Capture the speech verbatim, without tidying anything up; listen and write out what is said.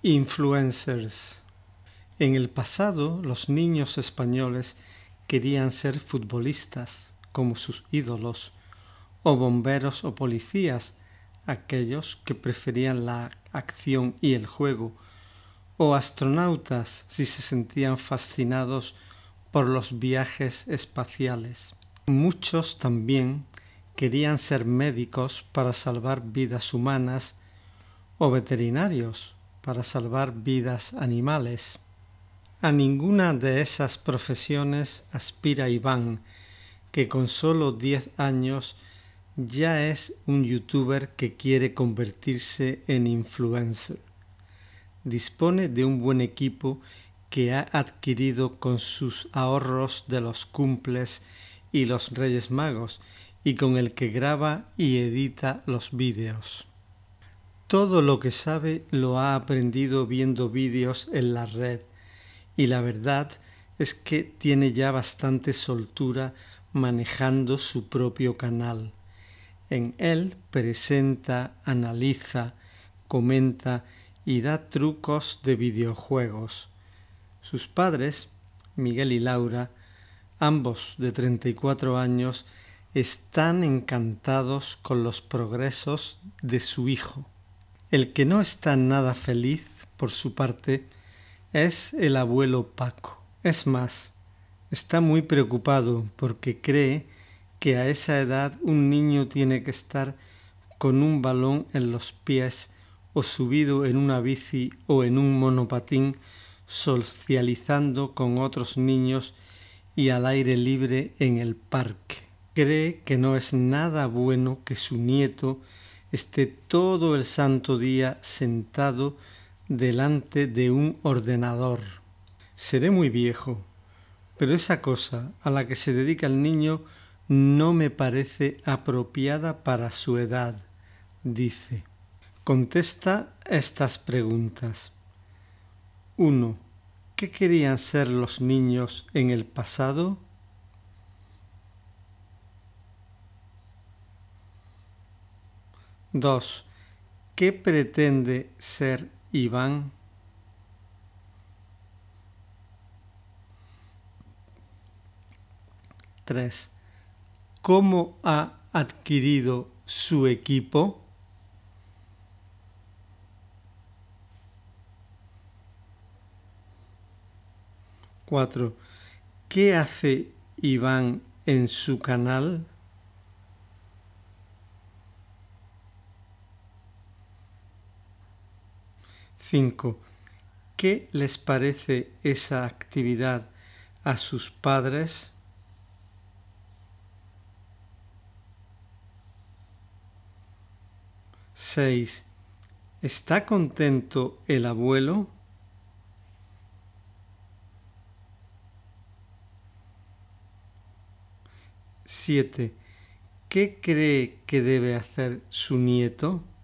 Influencers. En el pasado, los niños españoles querían ser futbolistas, como sus ídolos, o bomberos o policías, aquellos que preferían la acción y el juego, o astronautas si se sentían fascinados por los viajes espaciales. Muchos también querían ser médicos para salvar vidas humanas o veterinarios para salvar vidas animales. A ninguna de esas profesiones aspira Iván, que con solo diez años ya es un youtuber que quiere convertirse en influencer. Dispone de un buen equipo que ha adquirido con sus ahorros de los cumples y los Reyes Magos y con el que graba y edita los vídeos. Todo lo que sabe lo ha aprendido viendo vídeos en la red y la verdad es que tiene ya bastante soltura manejando su propio canal. En él presenta, analiza, comenta y da trucos de videojuegos. Sus padres, Miguel y Laura, ambos de treinta y cuatro años, están encantados con los progresos de su hijo. El que no está nada feliz, por su parte, es el abuelo Paco. Es más, está muy preocupado porque cree que a esa edad un niño tiene que estar con un balón en los pies o subido en una bici o en un monopatín, socializando con otros niños y al aire libre en el parque. Cree que no es nada bueno que su nieto esté todo el santo día sentado delante de un ordenador. Seré muy viejo, pero esa cosa a la que se dedica el niño no me parece apropiada para su edad, dice. Contesta estas preguntas. uno. ¿Qué querían ser los niños en el pasado? dos. ¿Qué pretende ser Iván? tres. ¿Cómo ha adquirido su equipo? cuatro. ¿Qué hace Iván en su canal? cinco. ¿Qué les parece esa actividad a sus padres? seis. ¿Está contento el abuelo? siete. ¿Qué cree que debe hacer su nieto?